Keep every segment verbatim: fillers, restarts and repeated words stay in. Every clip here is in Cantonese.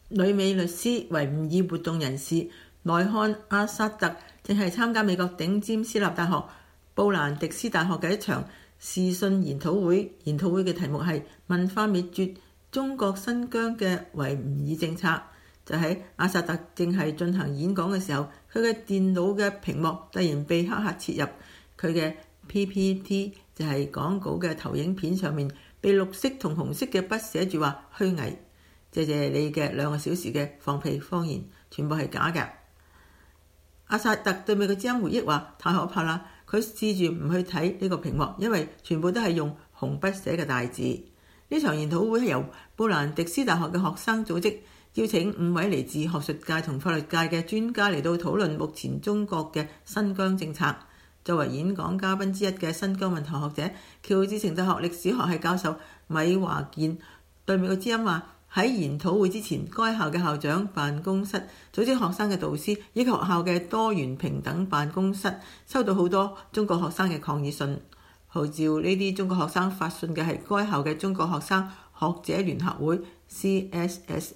女美律師、維吾爾活動人士內漢阿薩特正係參加美國頂尖私立大學布蘭迪斯大學嘅一場視訊研討會。研討會嘅題目係文化滅絕中國新疆嘅維吾爾政策。就喺阿薩特正係進行演講嘅時候，佢嘅電腦嘅屏幕突然被黑客切入，佢嘅 P P T 就係講稿嘅投影片上面被綠色同紅色嘅筆寫住話虛偽，謝謝你嘅兩個小時嘅放屁謊言，全部係假嘅。阿薩特對美國之音回憶話：太可怕啦！佢試住唔去睇呢個屏幕，因為全部都係用紅筆寫嘅大字。呢場研討會係由布蘭迪斯大學嘅學生組織，邀請五位嚟自學術界同法律界嘅專家嚟到討論目前中國嘅新疆政策。作為演講嘉賓之一嘅新疆問題學者喬治城大學歷史學系教授米華健對美國之音話：喺研討會之前，該校嘅校長辦公室、組織學生嘅導師以及學校嘅多元平等辦公室收到好多中國學生嘅抗議信。號召呢啲中國學生發信嘅係該校嘅中國學生學者聯合會 C S S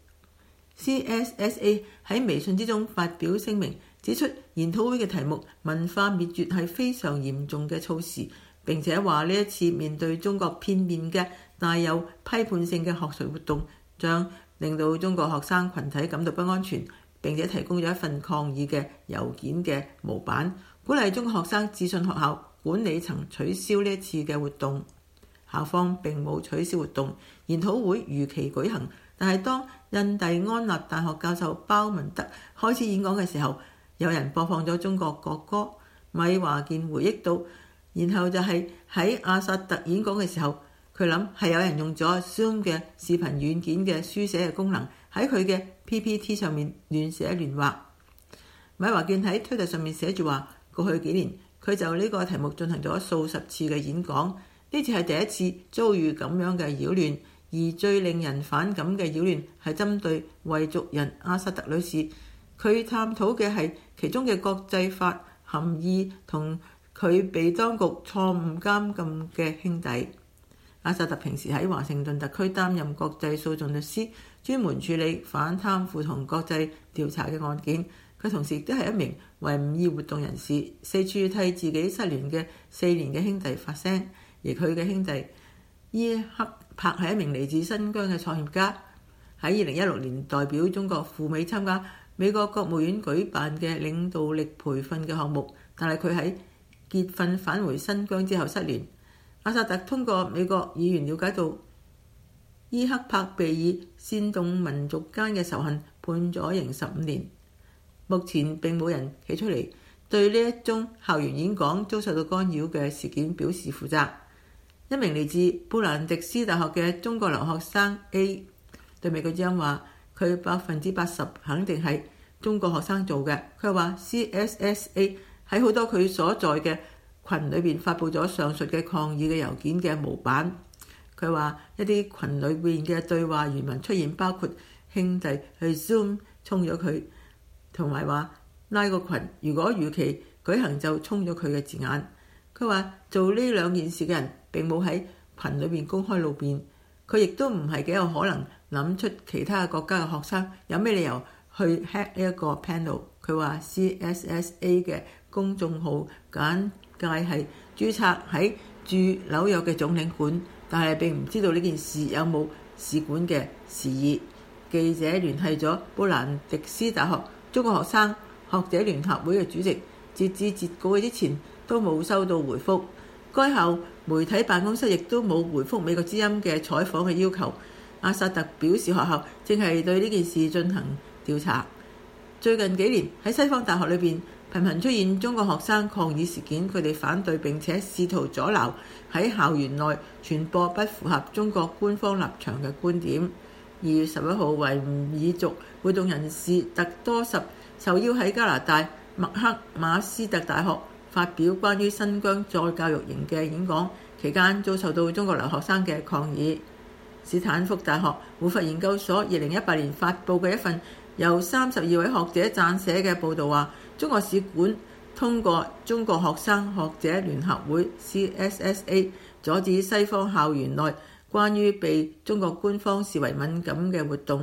A。C S S A 喺微信之中發表聲明，指出研討會嘅題目文化滅絕係非常嚴重嘅措辭，並且話呢一次面對中國片面嘅帶有批判性嘅學術活動，將令到中國學生群體感到不安全，並且提供咗一份抗議嘅郵件嘅模板，鼓勵中國學生致信學校管理層取消呢一次嘅活動。校方並冇取消活動，研討會如期舉行。但係當印第安納大學教授鮑文德開始演講嘅時候，有人播放咗中國國歌。米華健回憶到，然後就係喺阿薩特演講嘅時候，佢諗係有人用咗 Zoom 嘅視頻軟件嘅書寫嘅功能喺佢嘅 P P T 上面亂寫亂畫。米華健喺推特上面寫住話：過去幾年佢就呢個題目進行咗數十次嘅演講，呢次係第一次遭遇咁樣嘅擾亂。而最令人反感嘅擾亂係針對維族人阿薩特女士，佢探討嘅係其中嘅國際法含義同佢被當局錯誤監禁嘅兄弟。阿薩特平時喺華盛頓特區擔任國際訴訟律師，專門處理反貪腐同國際調查嘅案件。佢同時亦都係一名維吾爾活動人士，四處替自己失聯嘅四年嘅兄弟發聲。而佢嘅兄弟伊克柏係一名嚟自新疆嘅創業家，喺二零一六年代表中國赴美參加美國國務院舉辦嘅領導力培訓嘅項目，但係佢喺結訓返回新疆之後失聯。阿薩特通過美國議員了解到，伊克柏被以煽動民族間嘅仇恨判咗刑十五年。目前並冇人企出嚟對呢一宗校園演講遭受到干擾嘅事件表示負責。一名嚟自布蘭迪斯大學嘅中國留學生 A 對美國之音話：佢百分之八十肯定係中國學生做嘅。佢話 C S S A 喺好多佢所在嘅群裏邊發佈咗上述嘅抗議嘅郵件嘅模板。佢話一啲群裏邊嘅對話原文出現包括兄弟去 Zoom 衝咗佢，同埋話拉個群如果如期舉行就衝咗佢嘅字眼。佢話做呢兩件事嘅人並冇喺群裏邊公開露面，佢亦都唔係幾有可能諗出其他國家嘅學生有咩理由去 hack 呢一個 panel。佢話 C S S A 嘅公眾號簡介係註冊喺駐紐約嘅總領館，但係並唔知道呢件事有冇使館嘅事宜。記者聯繫咗布蘭迪斯大學中國學生學者聯合會嘅主席，截至截稿之前都冇收到回覆。該校媒體辦公室亦都冇回覆美國之音嘅採訪嘅要求。阿薩特表示學校正係對呢件事進行調查。最近幾年喺西方大學裏邊頻頻出現中國學生抗議事件，佢哋反對並且試圖阻撓喺校園內傳播不符合中國官方立場嘅觀點。二月十一號，維吾爾族活動人士特多什受邀喺加拿大麥克馬斯特大學發表關於新疆再教育營嘅演講，期間遭受到中國留學生嘅抗議。斯坦福大學胡佛研究所二零一八年發布嘅一份由三十二位學者撰寫嘅報導話，中國使館通過中國學生學者聯合會 C S S A 阻止西方校園內關於被中國官方視為敏感嘅活動。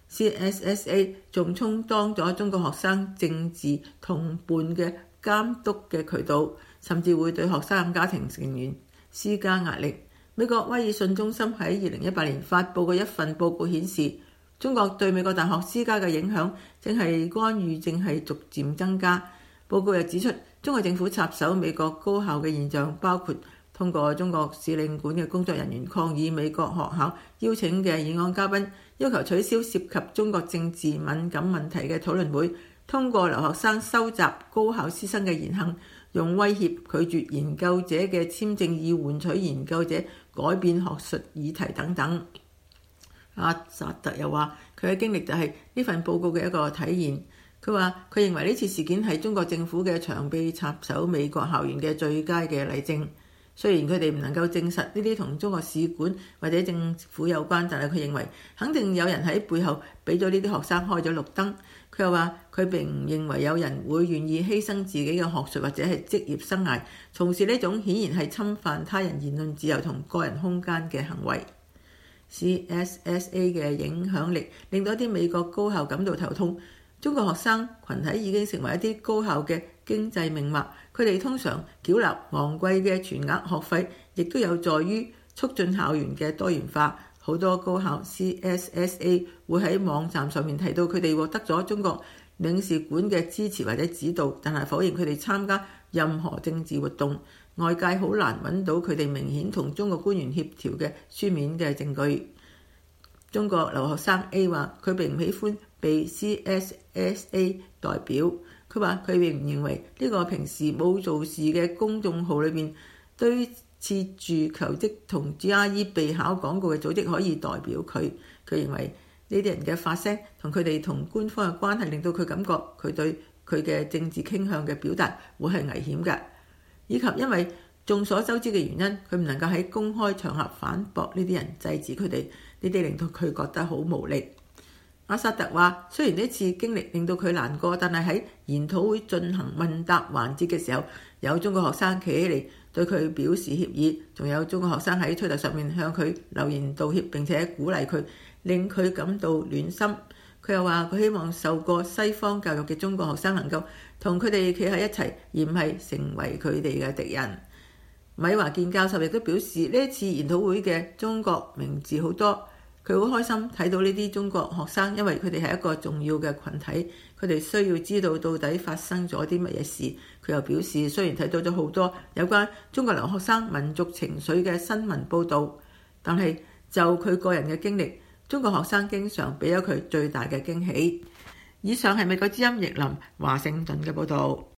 C S S A 仲充當咗中國學生政治同伴嘅監督嘅渠道，甚至會對學生家庭成員施加壓力。美國威爾遜中心喺二零一八年發布嘅一份報告顯示，中國對美國大學施加嘅影響正係干預正係逐漸增加。報告又指出，中國政府插手美國高校嘅現象，包括通過中國使領館嘅工作人員抗議美國學校邀請嘅議案嘉賓，要求取消涉及中國政治敏感問題嘅討論會，通過留學生收集高校師生嘅言行，用威脅拒絕研究者嘅簽證以換取研究者改變學術議題等等。阿薩特又話，佢嘅經歷就係呢份報告嘅一個體現。佢話佢認為呢次事件係中國政府嘅長臂插手美國校園嘅最佳嘅例證。雖然佢哋唔能夠證實呢啲同中國使館或者政府有關，但係佢認為肯定有人喺背後俾咗呢啲學生開咗綠燈。佢又話佢並唔認為有人會願意犧牲自己嘅學術或者係職業生涯，從事呢種顯然係侵犯他人言論自由同個人空間嘅行為。C S S A 嘅影響力令到一啲美國高校感到頭痛。中國學生群體已經成為一啲高校嘅經濟命脈，佢哋通常繳納昂貴嘅全額學費，亦都有助於促進校園嘅多元化。好多高校 C S S A 會喺網站上面提到佢哋獲得咗中國領事館嘅支持或者指導，但係否認佢哋參加任何政治活動。外界好難揾到佢哋明顯同中國官員協調嘅書面嘅證據。中國留學生 A 話佢並唔喜歡被 C S S A 代表。佢話佢並唔認為呢個平時冇做事嘅公眾號裏面堆設住求職同 G R E 備考廣告嘅組織可以代表佢。佢認為呢啲人嘅發聲同佢哋同官方嘅關係，令到佢感覺佢對佢嘅政治傾向嘅表達會係危險嘅，以及因為眾所周知嘅原因，佢唔能夠喺公開場合反駁呢啲人，制止佢哋。呢啲令到佢覺得好無力。阿薩特話：雖然呢次經歷令到佢難過，但係喺研討會進行問答環節嘅時候，有中國學生企起嚟對佢表示歉意，仲有中國學生喺推特上面向佢留言道歉，並且鼓勵佢，令佢感到暖心。佢又話：佢希望受過西方教育嘅中國學生能夠同佢哋企喺一齊，而唔係成為佢哋嘅敵人。米華健教授亦都表示，呢一次研討會嘅中國名字好多，佢好開心睇到呢啲中國學生，因為佢哋係一個重要嘅群體，佢哋需要知道到底發生咗啲乜嘢事。佢又表示，雖然睇到咗好多有關中國留學生民族情緒嘅新聞報導，但係就佢個人嘅經歷，中國學生經常俾咗佢最大嘅驚喜。以上係美國之音譯林華盛頓嘅報導。